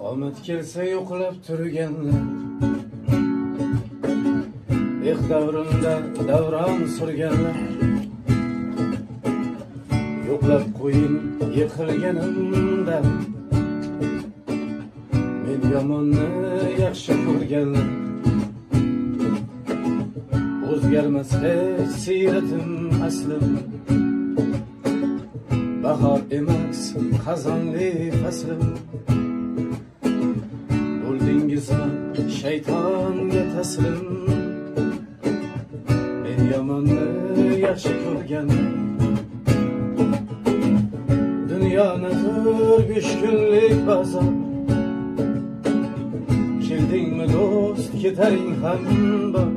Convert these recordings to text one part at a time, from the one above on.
Omad kelsa yo'qlab turganlar, davrimda davron surganlar, yo'qlab qo'ying yiqilganimda, men yomonni yaxshi ko'rganlar. O'zgarmas hech siyratim aslim, bahor emas xazonli faslim. Bo'ldingizmi shaytonga taslim, men yomonni yaxshi ko'rganlar. Dunyoni ko'rgish kunlik bozor, keldingmi do'st ketaring ham bor.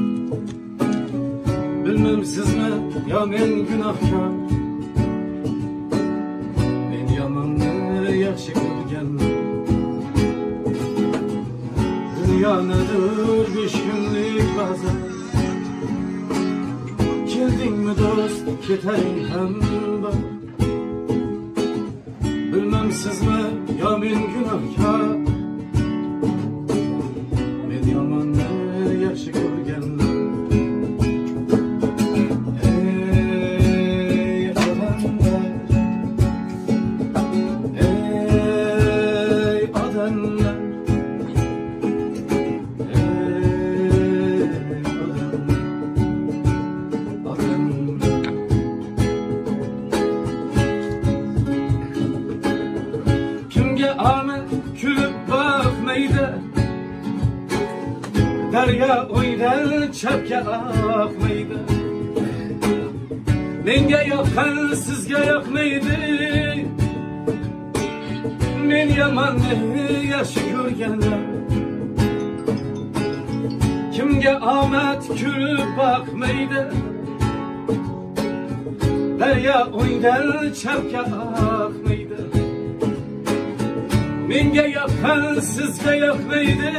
Bilmem sizmi yo men gunohkor, men yomonni yaxshi ko'rganlar. Dunyoni ko'rgish kunlik bozor, keldingmi do'st ketaring ham bor. Bilmem sizmi yo men gunohkor, men yomonni yaxshi ko'rganlar. Ahmet külüp bakmaydı, derya o'ydan chapga oqmaydi. Menga yoqqan sizga yoqmaydi, men yomonni yaxshi ko'rganlar. Kimga omad kulib boqmaydi, derya o'ydan chapga oqmaydi. Menga yoqqan sizga yoqmaydi,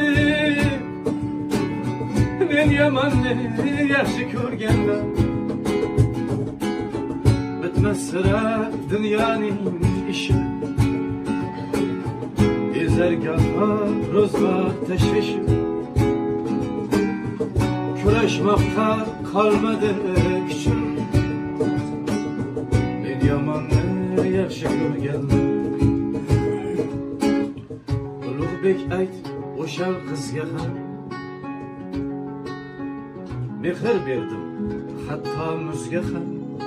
men yomonni yaxshi ko'rganlar. Bitmas sira dunyoning ishi, ezargoh ro'zg'or tashvishi. Kurashmoqqa qolmadi kuchim, men yomonni yaxshi ko'rganlar. Ulug'bek ayt o'sha qizga ham, mehr berdim hatto muzga ham.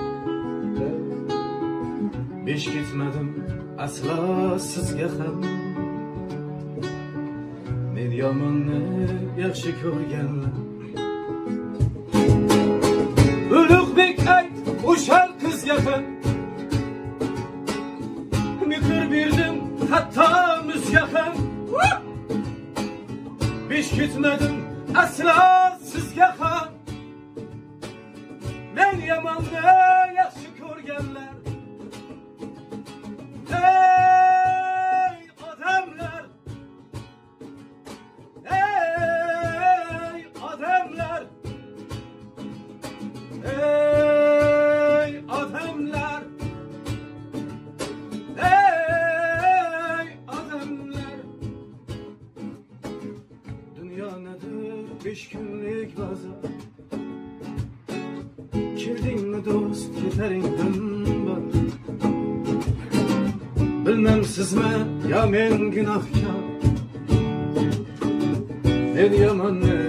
Besh ketmadim aslo sizga ham, men yomonni yaxshi ko'rganlar. Ulug'bek ayt o'sha qizga ham, mehr berdim hatto muzga ham. Besh ketmadim aslo sizga ham, men yomonni yaxshi ko'rganlar. Ey odamlar, ey odamlar, ey odamlar, ey odamlar. Dunyonadir 5 kunlik bozor, keldingmi do'st ketaring ham bor. Bilmem sizmi yo men gunohkor, men yomonni